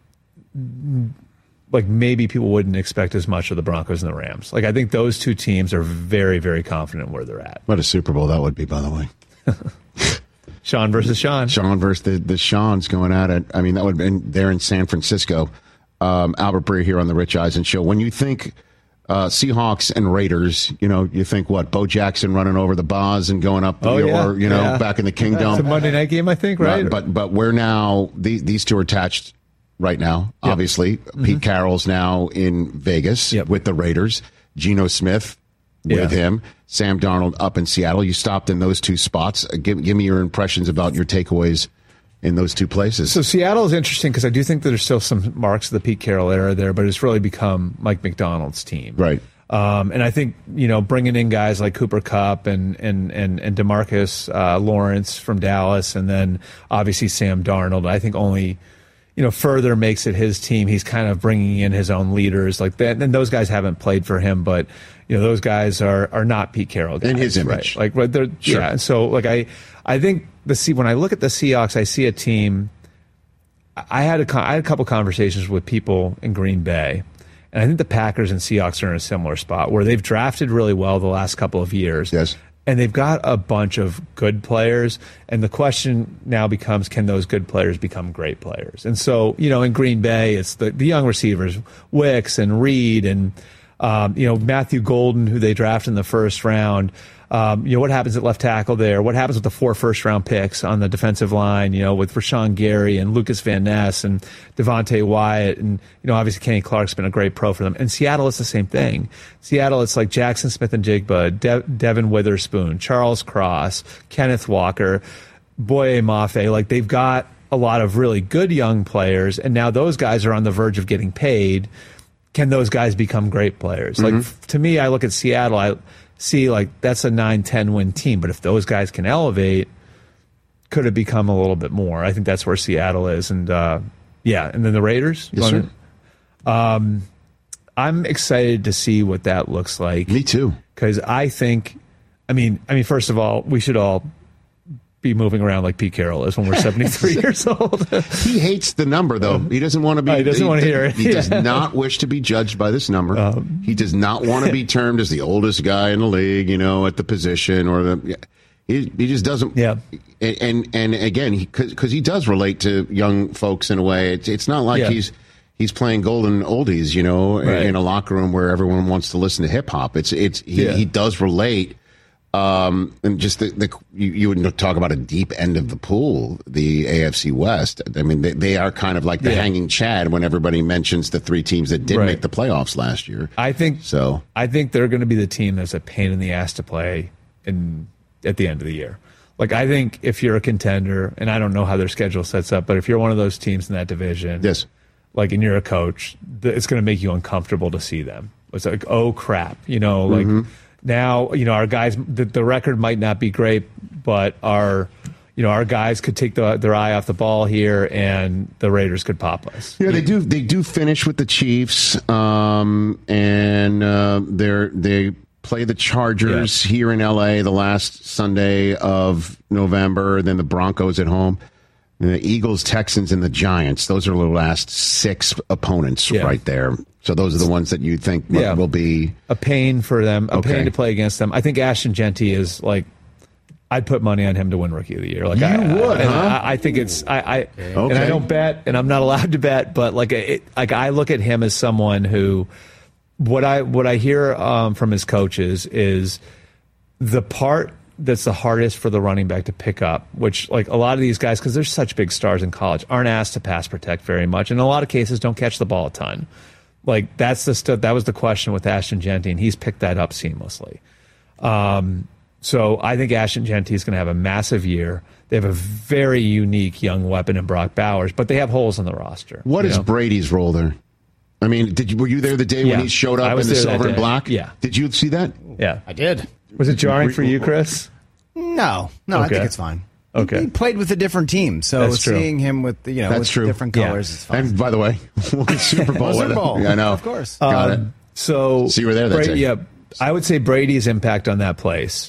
Like maybe people wouldn't expect as much of the Broncos and the Rams. Like I think those two teams are very, very confident where they're at. What a Super Bowl that would be, by the way. Sean versus Sean. Sean versus the, the Sean's going at it. I mean, that would have been there in San Francisco. Um, Albert Breer here on the Rich Eisen Show. When you think uh, Seahawks and Raiders, you know, you think what? Bo Jackson running over the bars and going up, oh, or, yeah. you know, yeah. back in the Kingdom. It's a Monday night game, I think, right? But, but, but we're now, the, these two are attached right now, yep. obviously. Mm-hmm. Pete Carroll's now in Vegas yep. with the Raiders. Geno Smith with yeah. him. Sam Darnold up in Seattle. You stopped in those two spots. Uh, give, give me your impressions about your takeaways in those two places. So Seattle is interesting because I do think that there's still some marks of the Pete Carroll era there, but it's really become Mike McDonald's team. Right. Um, and I think, you know, bringing in guys like Cooper Kupp and and and, and DeMarcus uh, Lawrence from Dallas, and then obviously Sam Darnold, I think only – you know, further makes it his team. He's kind of bringing in his own leaders like that. And those guys haven't played for him, but, you know, those guys are are not Pete Carroll guys. In his image. Right? Like, right, they're, sure. yeah. And so, like, I, I think the see when I look at the Seahawks, I see a team. I had a, I had a couple conversations with people in Green Bay, and I think the Packers and Seahawks are in a similar spot where they've drafted really well the last couple of years. Yes. And they've got a bunch of good players. And the question now becomes, can those good players become great players? And so, you know, in Green Bay, it's the, the young receivers, Wicks and Reed and Um, you know, Matthew Golden, who they drafted in the first round. Um, you know, what happens at left tackle there? What happens with the four first-round picks on the defensive line, you know, with Rashawn Gary and Lucas Van Ness and Devontae Wyatt? And, you know, obviously Kenny Clark's been a great pro for them. And Seattle, it's the same thing. Seattle, it's like Jackson Smith and Jigba, De- Devin Witherspoon, Charles Cross, Kenneth Walker, Boye Mafe. Like, they've got a lot of really good young players, and now those guys are on the verge of getting paid. Can those guys become great players? Mm-hmm. Like, to me, I look at Seattle, I see, like, that's a nine ten win team. But if those guys can elevate, could it become a little bit more? I think that's where Seattle is. And, uh, yeah, and then the Raiders? Yes, sir. Um, I'm excited to see what that looks like. Me too. Because I think, I mean, I mean, first of all, we should all be moving around like Pete Carroll is when we're seventy-three years old. He hates the number, though. He doesn't want to be. Oh, he doesn't he, want to hear it. He does not wish to be judged by this number. Um, he does not want to be termed as the oldest guy in the league, you know, at the position or the. He, he just doesn't. Yeah. And and, and again, because he, he does relate to young folks in a way. It's it's not like yeah. he's he's playing golden oldies, you know, right. in a locker room where everyone wants to listen to hip hop. It's it's he, yeah. he does relate. Um, and just the, the you, you would talk about a deep end of the pool, the A F C West. I mean, they, they are kind of like the yeah. hanging chad when everybody mentions the three teams that did right. make the playoffs last year. I think so. I think they're going to be the team that's a pain in the ass to play in at the end of the year. Like, I think if you're a contender, and I don't know how their schedule sets up, but if you're one of those teams in that division, yes, like, and you're a coach, it's going to make you uncomfortable to see them. It's like, oh crap, you know, like. Mm-hmm. Now, you know, our guys, the, the record might not be great, but our, you know, our guys could take the, their eye off the ball here, and the Raiders could pop us. Yeah, they do. They do finish with the Chiefs, um, and uh, they're they play the Chargers yeah. here in L A the last Sunday of November. Then the Broncos at home, and the Eagles, Texans, and the Giants. Those are the last six opponents yeah. right there. So those are the ones that you think will, yeah. will be a pain for them, a okay. pain to play against them. I think Ashton Genty is like, I'd put money on him to win Rookie of the Year. Like you I, would, I, huh? I, I think it's I, I okay. and I don't bet, and I'm not allowed to bet, but like it, like I look at him as someone who, what I what I hear um, from his coaches is the part that's the hardest for the running back to pick up, which like a lot of these guys, because they're such big stars in college, aren't asked to pass protect very much, and in a lot of cases don't catch the ball a ton. Like, that's the st- that was the question with Ashton Genty, and he's picked that up seamlessly. Um, so I think Ashton Genty is going to have a massive year. They have a very unique young weapon in Brock Bowers, but they have holes in the roster. What is know? Brady's role there? I mean, did you, were you there the day yeah. when he showed up in the silver and black? Yeah. Did you see that? Yeah. I did. Was it jarring for you, Chris? No. No, okay. I think it's fine. Okay. He played with a different team, so That's seeing true. him with you know That's with true. different colors yeah. is fine. And by the way, we'll get Super Bowl. Super Bowl. Yeah, I know. Of course. Got um, it. So, so you were there that Brady, day. Yeah, I would say Brady's impact on that place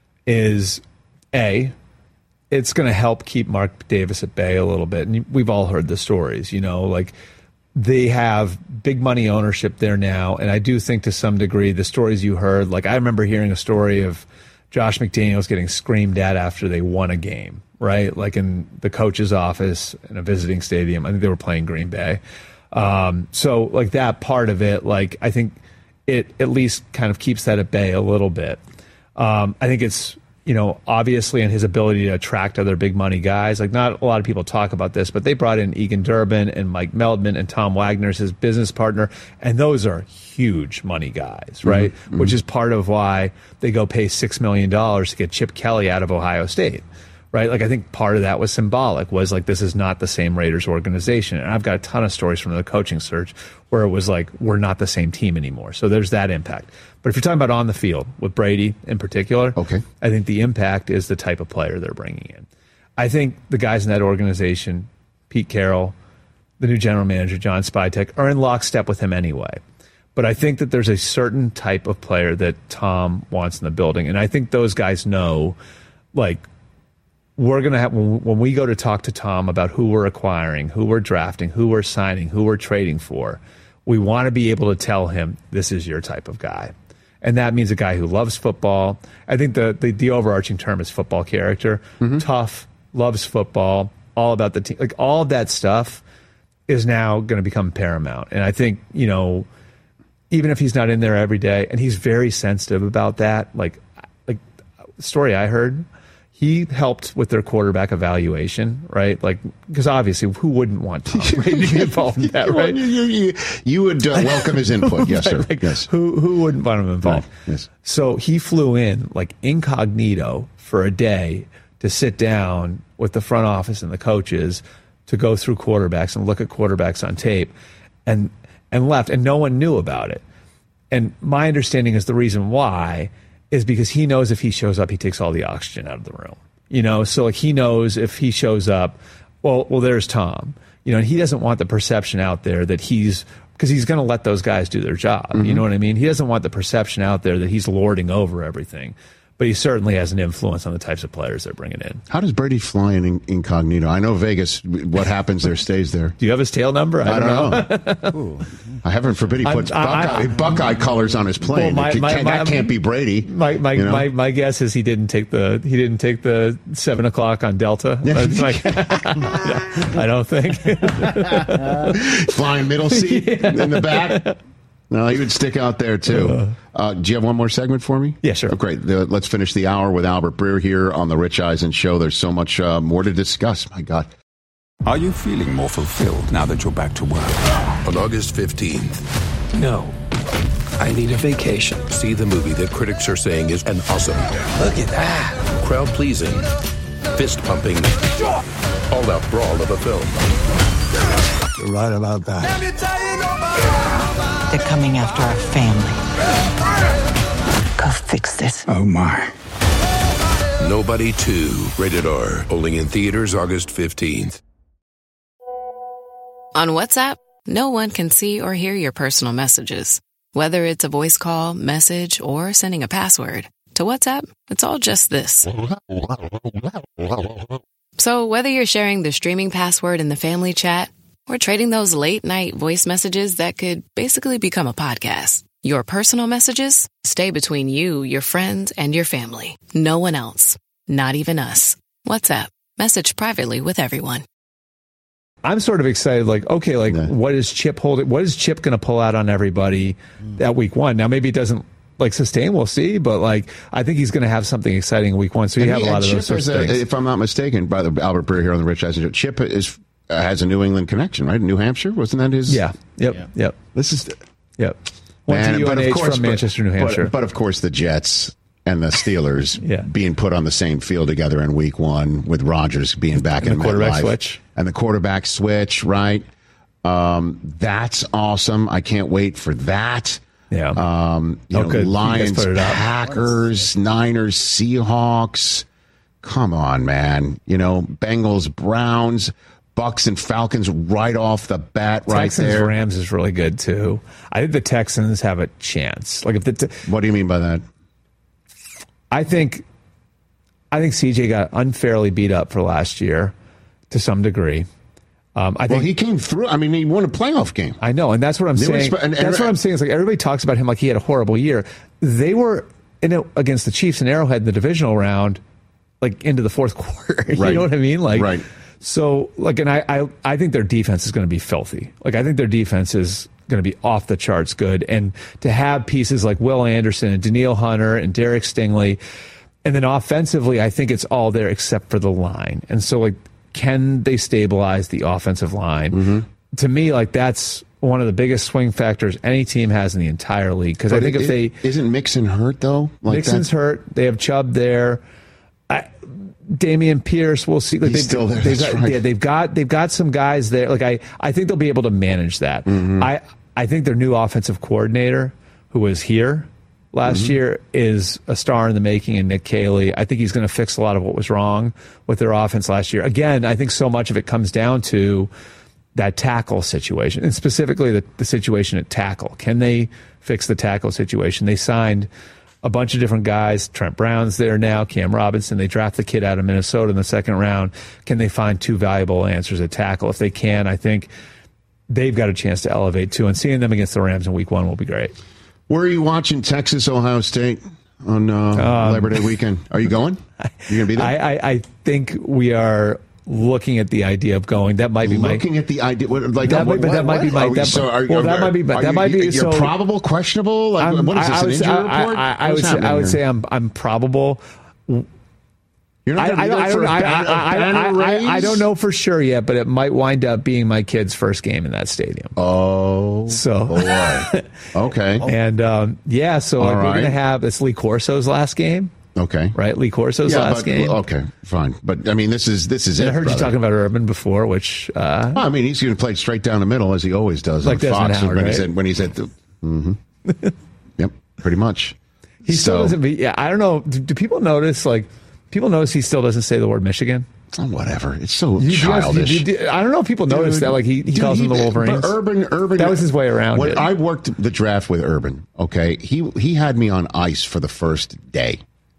is A, it's going to help keep Mark Davis at bay a little bit. And we've all heard the stories, you know, like they have big money ownership there now. And I do think to some degree the stories you heard, like I remember hearing a story of Josh McDaniels getting screamed at after they won a game, right? Like in the coach's office in a visiting stadium. I think they were playing Green Bay. Um, so like that part of it, like I think it at least kind of keeps that at bay a little bit. Um, I think it's, you know, obviously in his ability to attract other big money guys. Like not a lot of people talk about this, but they brought in Egan Durbin and Mike Meldman and Tom Wagner as his business partner. And those are huge money guys, right? Mm-hmm. Which is part of why they go pay six million dollars to get Chip Kelly out of Ohio State. Right, like I think part of that was symbolic, was like this is not the same Raiders organization. And I've got a ton of stories from the coaching search where it was like we're not the same team anymore. So there's that impact. But if you're talking about on the field with Brady in particular, okay, I think the impact is the type of player they're bringing in. I think the guys in that organization, Pete Carroll, the new general manager John Spytek, are in lockstep with him anyway. But I think that there's a certain type of player that Tom wants in the building, and I think those guys know, like. We're going to have, when we go to talk to Tom about who we're acquiring, who we're drafting, who we're signing, who we're trading for, we want to be able to tell him this is your type of guy. And that means a guy who loves football. I think the, the, the overarching term is football character. Mm-hmm. Tough, loves football, all about the team. Like all of that stuff is now going to become paramount. And I think, you know, even if he's not in there every day, and he's very sensitive about that. Like, like the story I heard, he helped with their quarterback evaluation, right? Like, because obviously, who wouldn't want Tom Brady to be involved in that, right? you, you, you would uh, welcome his input, yes, sir. Like, yes. Who who wouldn't want him involved? Right. Yes. So he flew in like incognito for a day to sit down with the front office and the coaches to go through quarterbacks and look at quarterbacks on tape, and and left, and no one knew about it. And my understanding is the reason why is because he knows if he shows up, he takes all the oxygen out of the room. You know, so like he knows if he shows up, well, well, there's Tom. You know, and he doesn't want the perception out there that he's, because he's going to let those guys do their job. Mm-hmm. You know what I mean? He doesn't want the perception out there that he's lording over everything. But he certainly has an influence on the types of players they're bringing in. How does Brady fly in incognito? I know Vegas, what happens there stays there. Do you have his tail number? I, I don't, don't know. know. I heaven forbid he puts Buckeye, I, Buckeye colors on his plane. Well, my, my, can, my, that can't be Brady. My my, you know? my my guess is he didn't take the he didn't take the seven o'clock on Delta. Like, I don't think. Flying middle seat yeah. in the back. No, he would stick out there, too. Uh, do you have one more segment for me? Yeah, sure. Oh, great. The, let's finish the hour with Albert Breer here on The Rich Eisen Show. There's so much uh, more to discuss. My God. Are you feeling more fulfilled now that you're back to work? On August fifteenth. No. I need a vacation. See the movie that critics are saying is an awesome, look at that, crowd-pleasing, fist-pumping, all-out brawl of a film. You're right about that. They're coming after our family. Go fix this. Oh, my. Nobody two. Rated R. Only in theaters August fifteenth. On WhatsApp, no one can see or hear your personal messages. Whether it's a voice call, message, or sending a password. To WhatsApp, it's all just this. So whether you're sharing the streaming password in the family chat or trading those late-night voice messages that could basically become a podcast, your personal messages stay between you, your friends, and your family. No one else. Not even us. WhatsApp. Message privately with everyone. I'm sort of excited, like, okay, like, yeah. what is Chip holding? What is Chip going to pull out on everybody at week one? Now, maybe it doesn't, like, sustain, we'll see, but, like, I think he's going to have something exciting in week one, so you have he, a lot of Chip those sorts of a, things. If I'm not mistaken, by the Albert Breer here on the Rich Eisen Show, Chip is... Uh, has a New England connection, right? New Hampshire, wasn't that his? Yeah. Yep. Yeah. Yep. This is. Yep. Went Man, to U N H course, from but, Manchester, New Hampshire. But, but of course, the Jets and the Steelers yeah. being put on the same field together in Week One, with Rodgers being back and in the quarterback MetLife. switch and the quarterback switch, right? Um, that's awesome. I can't wait for that. Yeah. Um, you oh, know, good. Lions, Packers, Niners, Seahawks. Come on, man. You know, Bengals, Browns. Bucks and Falcons right off the bat, right Texans, there. Rams is really good too. I think the Texans have a chance. Like if the te- what do you mean by that? I think, I think C J got unfairly beat up for last year, to some degree. Um, I well, think he came through. I mean, he won a playoff game. I know, and that's what I'm they saying. Sp- and, and, that's what I'm saying. It's like everybody talks about him like he had a horrible year. They were in it against the Chiefs and Arrowhead in the divisional round, like into the fourth quarter. You right. know what I mean? Like right. So, like, and I, I, I think their defense is going to be filthy. Like, I think their defense is going to be off the charts good. And to have pieces like Will Anderson and Danielle Hunter and Derek Stingley, and then offensively, I think it's all there except for the line. And so, like, can they stabilize the offensive line? Mm-hmm. To me, like, that's one of the biggest swing factors any team has in the entire league. Because I think it, if they isn't Mixon hurt though, like Mixon's that? hurt. They have Chubb there. I, Damian Pierce, we'll see. Like He's they've, still there. They've That's got, right. yeah, they've got they've got some guys there. Like I, I think they'll be able to manage that. Mm-hmm. I, I think their new offensive coordinator, who was here last mm-hmm. year, is a star in the making. In Nick Caley, I think he's going to fix a lot of what was wrong with their offense last year. Again, I think so much of it comes down to that tackle situation, and specifically the, the situation at tackle. Can they fix the tackle situation? They signed a bunch of different guys. Trent Brown's there now, Cam Robinson. They draft the kid out of Minnesota in the second round. Can they find two valuable answers at tackle? If they can, I think they've got a chance to elevate too. And seeing them against the Rams in week one will be great. Where are you watching Texas, Ohio State on uh, um, Labor Day weekend? Are you going? Are you going to be there? I, I, I think we are looking at the idea of going. That might be my looking at the idea. What, like that, what, might, what, that might be my. That, so are, well, are, that might be. That you, might be. You're so, probable, questionable. Like, what is this? An injury I, report? I, I, I would say. I would here? say I'm. I'm probable. You're not I, I, I, for don't, a I, banner, I, banner I, I, I don't raise? know for sure yet, but it might wind up being my kid's first game in that stadium. Oh, so boy. Okay, and um, yeah, so like, right. we're gonna have it's Lee Corso's last game. Okay, right, Lee Corso's yeah, last but, game. Okay, fine, but I mean, this is this is and it. I heard brother. you talking about Urban before, which uh, well, I mean, he's going to play straight down the middle as he always does. Like on Desmond Fox Howard, when right? he's at when he's at the. Mm-hmm. Yep, pretty much. He still so, doesn't. Be, yeah, I don't know. Do, do people notice? Like, people notice he still doesn't say the word Michigan. Oh, whatever. It's so You- you guys- childish. you- you- I don't know if people notice that. Like he, he Dude, calls them the he- Wolverines. But Urban, Urban, that was his way around when it. I worked the draft with Urban, okay, he he had me on ice for the first day.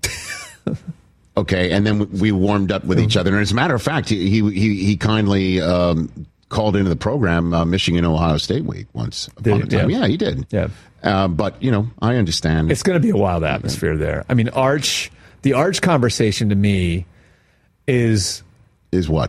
Okay, and then we warmed up with each other. And as a matter of fact, he he he, he kindly um, called into the program uh, Michigan Ohio State week once upon a Did he? time. Yeah. Yeah, he did. Yeah. Uh, but you know, I understand. It's going to be a wild atmosphere there. I mean, Arch, the Arch conversation to me is is what?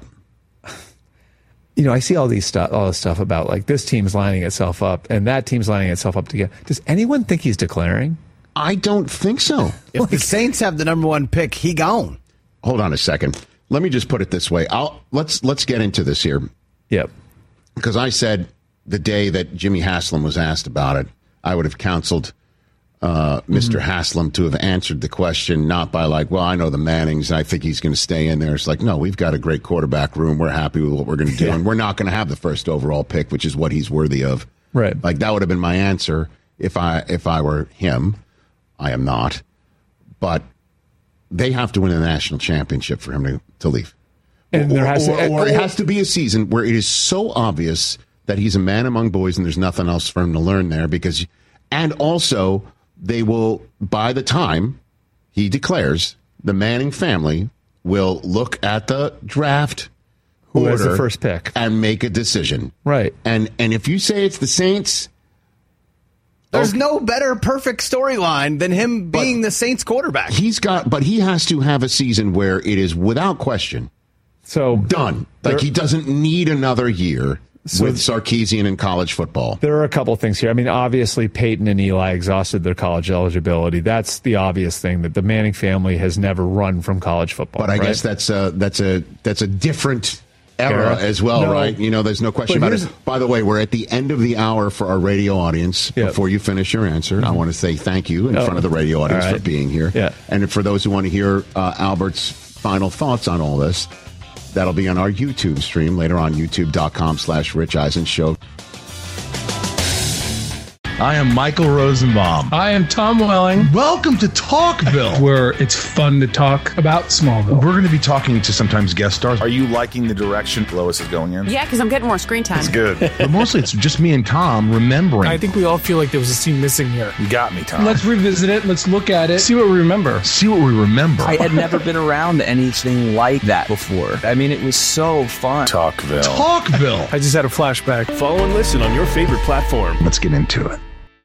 You know, I see all these stuff, all this stuff about like this team's lining itself up and that team's lining itself up together. Does anyone think he's declaring? I don't think so. If the Saints have the number one pick, he gone. Hold on a second. Let me just put it this way. I'll let's let's get into this here. Yep. Because I said the day that Jimmy Haslam was asked about it, I would have counseled uh, Mister Mm-hmm. Haslam to have answered the question not by like, well, I know the Mannings, and I think he's going to stay in there. It's like, no, we've got a great quarterback room. We're happy with what we're going to do, yeah. and we're not going to have the first overall pick, which is what he's worthy of. Right. Like that would have been my answer if I if I were him. I am not, but they have to win a national championship for him to, to leave. And or, there has or, to, or, or it has to be a season where it is so obvious that he's a man among boys and there's nothing else for him to learn there. Because, and also they will, by the time he declares, the Manning family will look at the draft who order has the first pick and make a decision. Right. And and if you say it's the Saints. There's no better perfect storyline than him being the Saints quarterback. He's got, but he has to have a season where it is without question. So done. Like there, he doesn't need another year so with Sarkisian in college football. There are a couple things here. I mean, obviously Peyton and Eli exhausted their college eligibility. That's the obvious thing, that the Manning family has never run from college football. But I right? guess that's a that's a that's a different era, era. as well, no. right? You know, there's no question but about it. By the way, we're at the end of the hour for our radio audience. Yep. Before you finish your answer, mm-hmm. I want to say thank you in oh. front of the radio audience right. for being here. Yeah. And for those who want to hear uh, Albert's final thoughts on all this, that'll be on our YouTube stream later on, youtube.com slash Rich Eisen Show. I am Michael Rosenbaum. I am Tom Welling. Welcome to Talkville, where it's fun to talk about Smallville. We're going to be talking to sometimes guest stars. Are you liking the direction Lois is going in? Yeah, because I'm getting more screen time. That's good. But mostly it's just me and Tom remembering. I think we all feel like there was a scene missing here. You got me, Tom. Let's revisit it. Let's look at it. See what we remember. See what we remember. I had never been around anything like that before. I mean, it was so fun. Talkville. Talkville. I just had a flashback. Follow and listen on your favorite platform. Let's get into it.